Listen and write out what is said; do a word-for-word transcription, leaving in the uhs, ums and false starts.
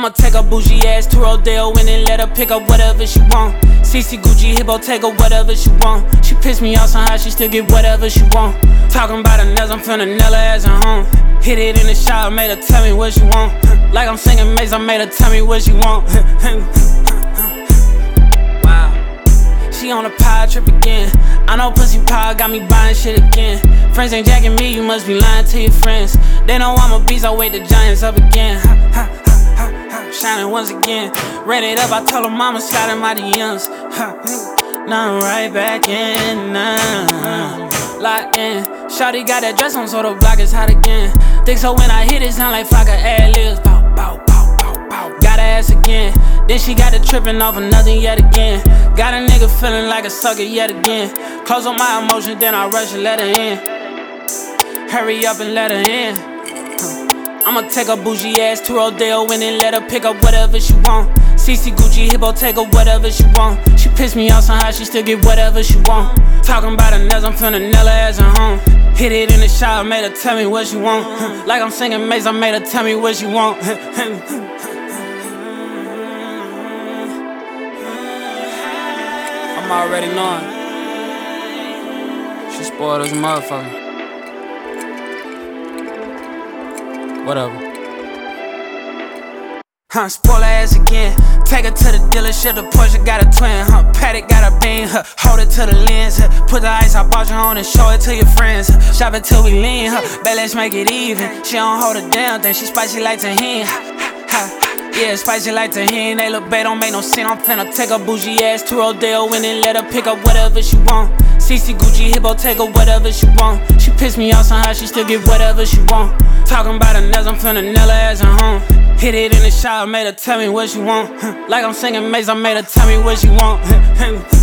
I'ma take a bougie ass to Rodeo and then let her pick up whatever she want. C C Gucci, Hippo, take her whatever she want. She pissed me off somehow, she still get whatever she want. Talking about her nails, I'm finna nail her ass at home. Hit it in the shower, made her tell me what she want. Like I'm singing Maze, I made her tell me what she want. Wow, she on a power trip again. I know pussy power got me buying shit again. Friends ain't jacking me, you must be lying to your friends. They know I'm a beast, I wake the giants up again. Shining once again. Ran it up, I told her mama slide in my D Ms. Now I'm right back in, nah. Locked in. Shawty got that dress on so the block is hot again. Think so when I hit it sound like Flocka ad-libs. Bow, bow, bow, bow, bow. Got her ass again. Then she got it tripping off of nothing yet again. Got a nigga feeling like a sucker yet again. Close on my emotions, then I rush and let her in. Hurry up and let her in. I'ma take a bougie ass to Rodeo and then let her pick up whatever she want. C C Gucci, Hippo, take her whatever she want. She pissed me off somehow, she still get whatever she want. Talking about her nails, I'm finna nail her ass at home. Hit it in the shower, made her tell me what she want. Like I'm singing Maze, I made her tell me what she want. I'm already knowing. She spoiled as a motherfucker. Whatever. Huh, spoil her ass again. Take her to the dealership, the Porsche got a twin, huh? Paddock got a beam, huh? Hold it to the lens, huh? Put the ice I bought you on and show it to your friends, huh? Shop it till we lean, huh? Bet let's make it even. She don't hold a damn thing, she spicy like tahini, ha, ha. Yeah, spicy like tahini. They look bad, don't make no sense. I'm finna take a bougie ass to Rodeo and then let her pick up whatever she want. C C Gucci, Hippo, take her whatever she want. She pissed me off somehow, she still get whatever she want. Talking about her nails, I'm finna nail her ass at home. Hit it in the shower, made her tell me what she want. Like I'm singing Maze, I made her tell me what she want.